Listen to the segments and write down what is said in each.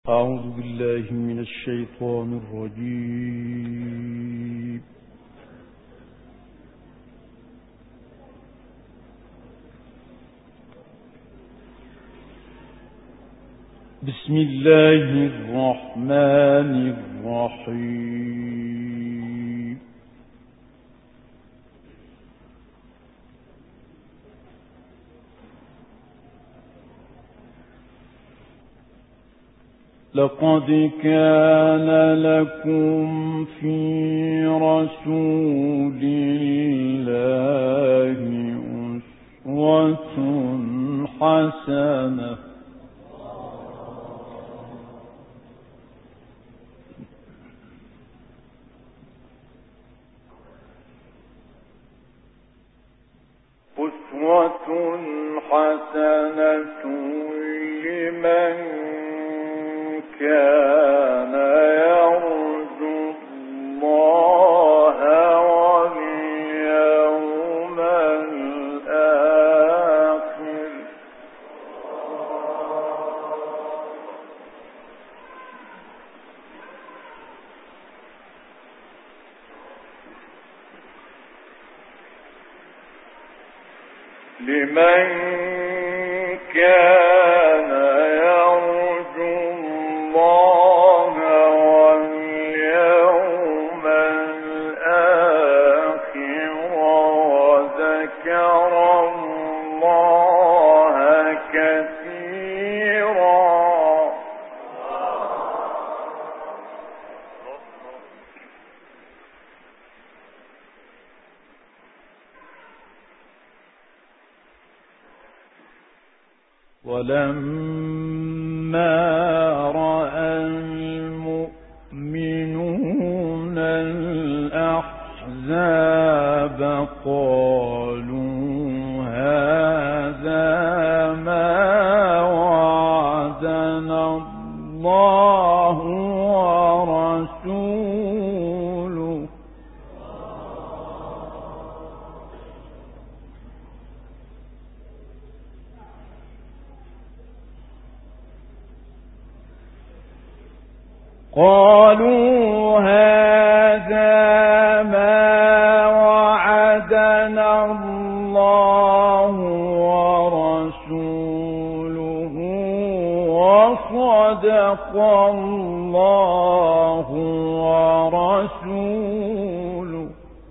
أعوذ بالله من الشيطان الرجيم. بسم الله الرحمن الرحيم. لقد كان لكم في رسول الله أسوة حسنة لمن كان يرجو الله واليوم الآخر وذكر الله كثيرا. ولما رأى المؤمنون الأحزاب قالوا هذا ما وعدنا الله ورسوله وصدق الله ورسوله.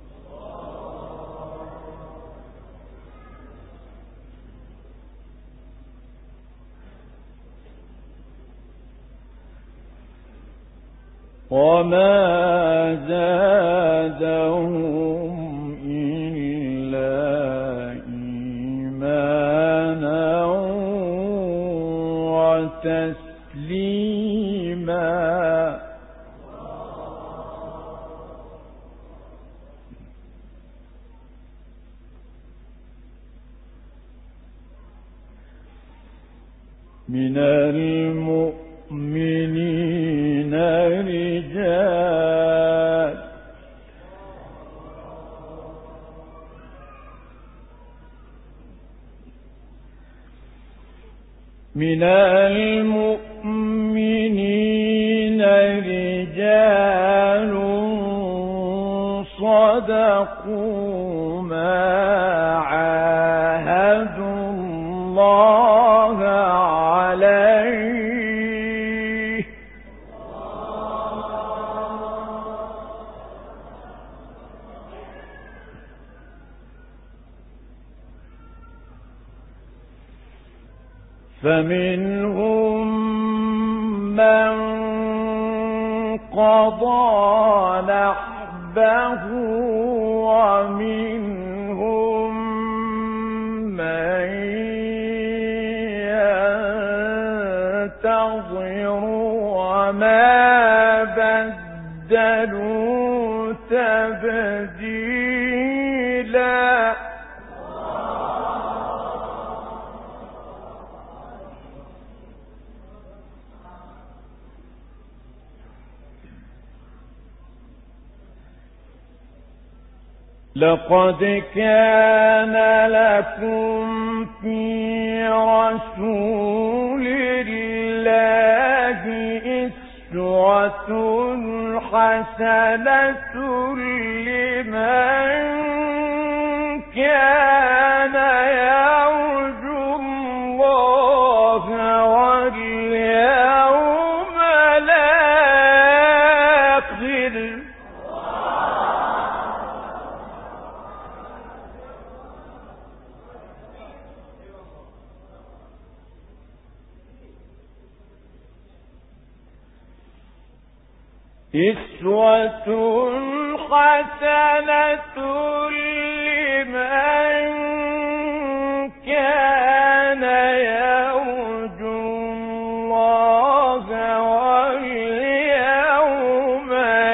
وما زادهم إلا إيمانا وتسليما. من المؤمنين رجال صدقوا ما عاهدوا الله عليه فمنهم من قضى نحبه ومنهم من ينتظر وما بدلوا تبديلا. لقد كان لكم في رسول الله حسنة لمن كان يرجو الله واليوم الآخر أسوة حسنة لمن كان يرجو الله واليوم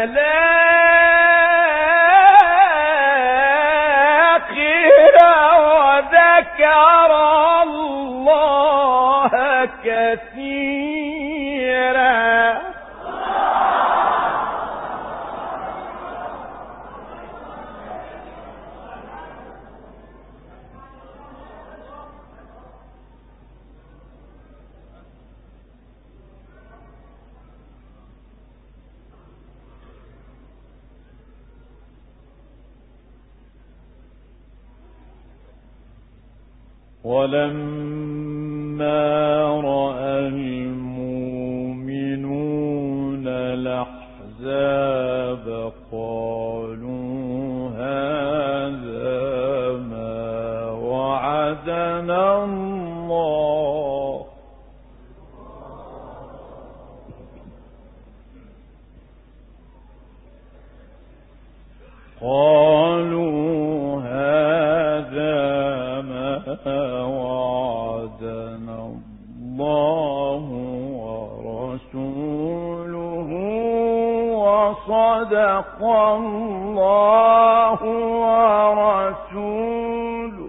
الآخر وذكر الله كثيرا ولما رأى المؤمنون الأحزاب قالوا هذا ما وعدنا الله وعدنا الله ورسوله وصدق الله ورسوله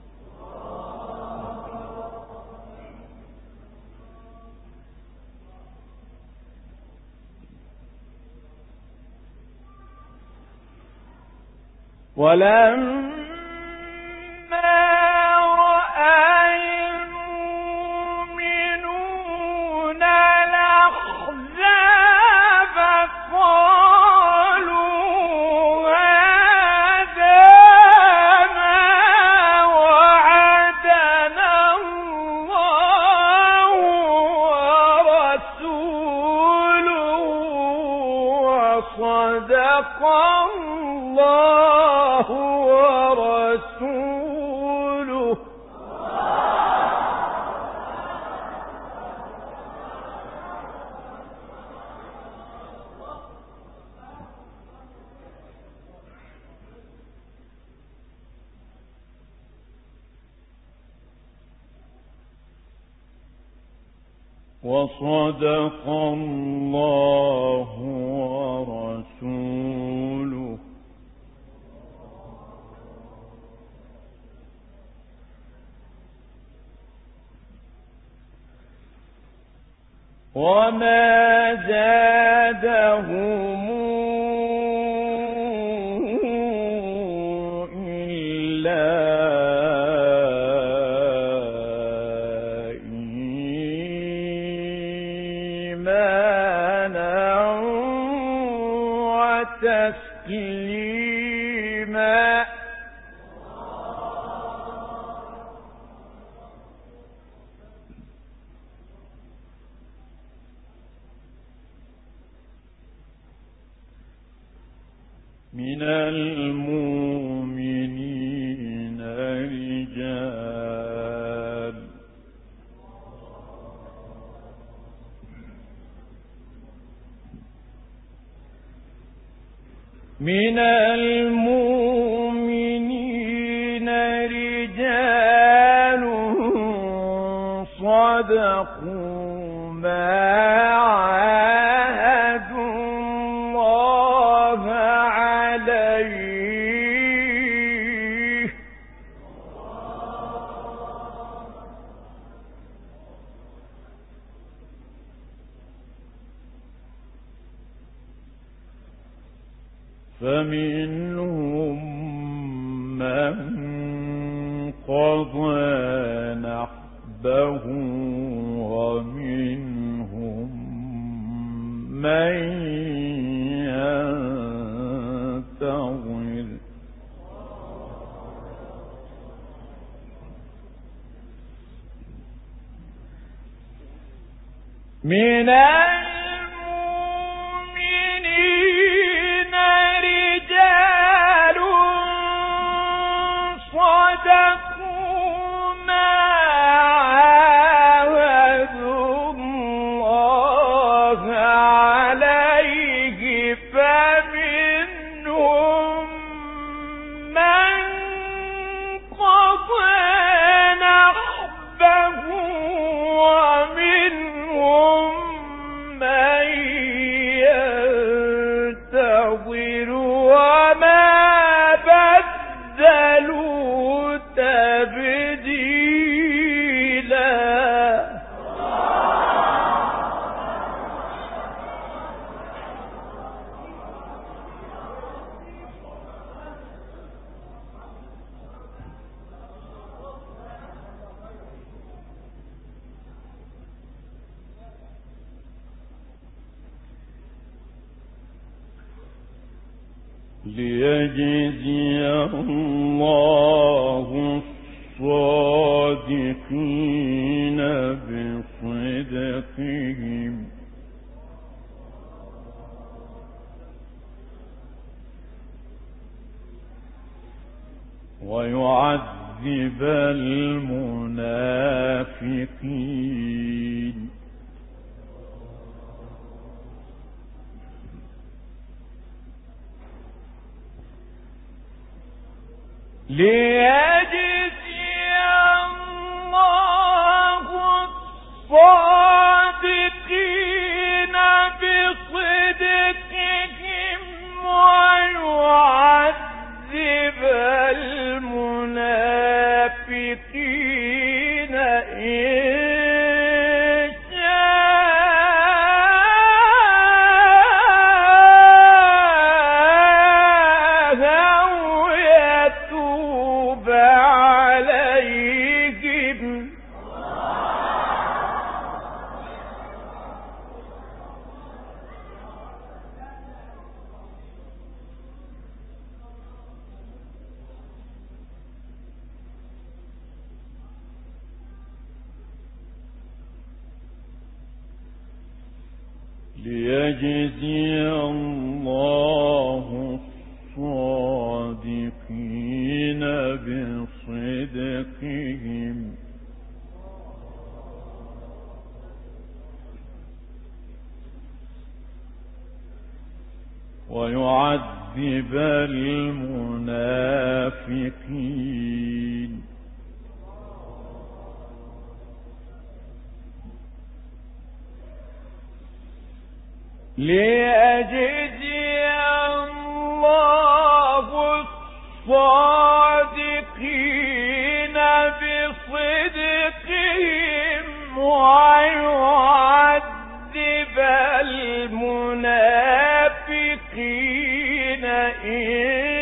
ولما رأى المؤمنون الأحزاب قالوا هذا ما وعدنا الله ورسوله وصدق الله ورسوله وصدق الله ورسوله وما زادهم إلا إيمانا وتسليما من المؤمنين رجال من المؤمنين رجال صدقوا ما عاهدوا الله عليه فمنهم من قضى نحبه ومنهم من ينتظر من المؤمنين رجال صدقوا ما عاهدوا الله عليه فمنهم من قضى نحبه ومنهم من ينتظر وما بدلوا تبديلا ليجزي الله الصادقين بصدقهم ويعذب المنافقين ليجزي الله الصادقين بصدقهم ويعذب المنافقين إن شاء أو يتوب عليهم ليجزي الله الصادقين بصدقهم ويعذب المنافقين ليجزي الله الصادقين بصدقهم ويعذب المنافقين إن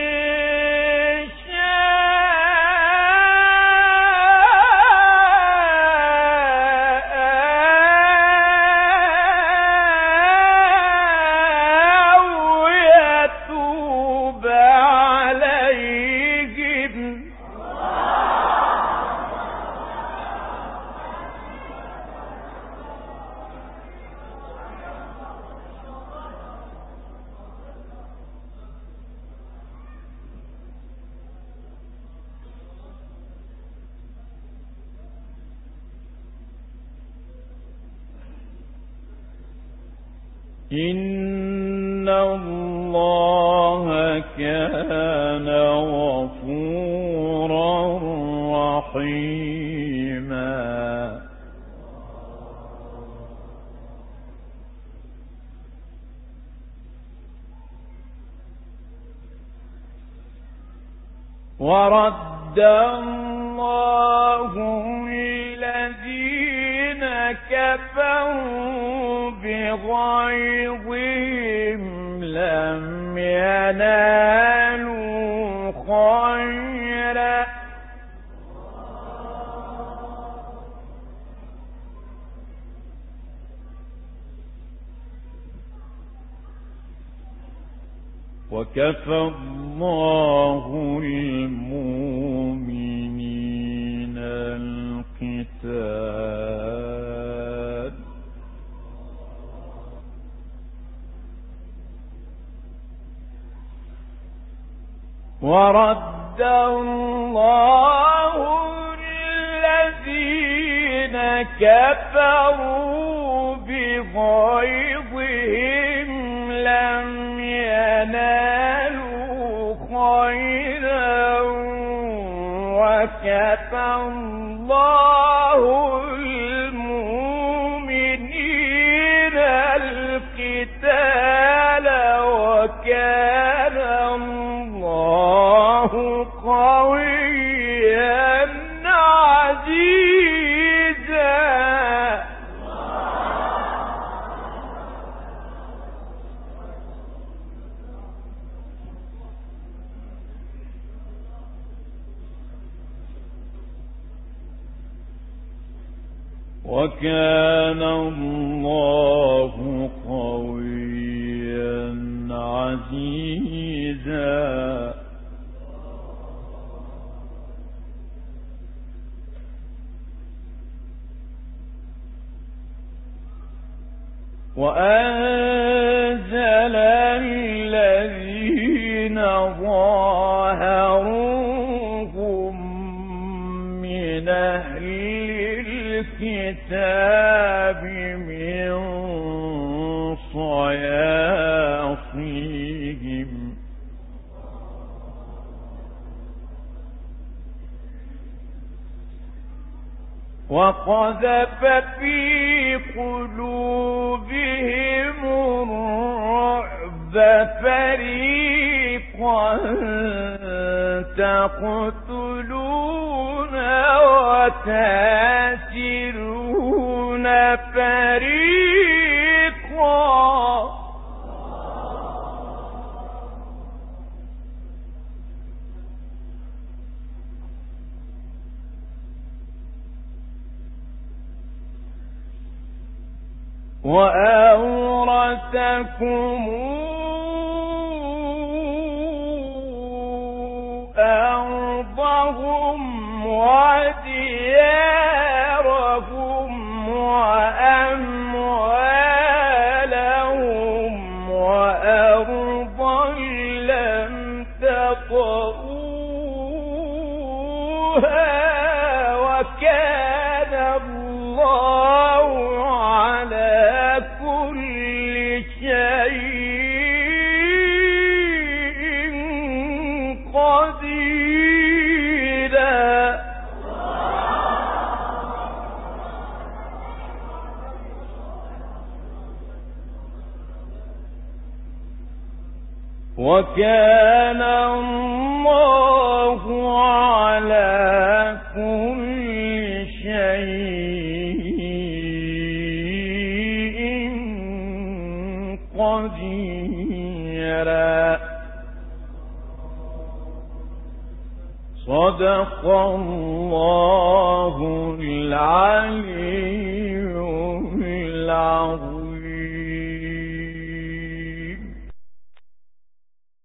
إن الله كان غفورا رحيما ورد الله الذين كفروا بغيظهم لم ينالوا خيرا وكفى الله المؤمنين القتال ورد الله الذين كفروا بغيظهم لم ينالوا خيرا وكفى الله المؤمنين القتال وكان الله قويا عزيزا وكان الله قويا عزيزا وأنزل الذين ظاهروهم من أهل الكتاب من صياصيهم وقذف في قلوبهم الرعب فريقا تقتلون وتاسرون فريقا وأورثكم أرضهم وديارهم وأموالهم وأرضا لم تطئوها وكان الله على كل شيء قديرا وكان الله على كل شيء قديرا صدق الله العلي العظيم.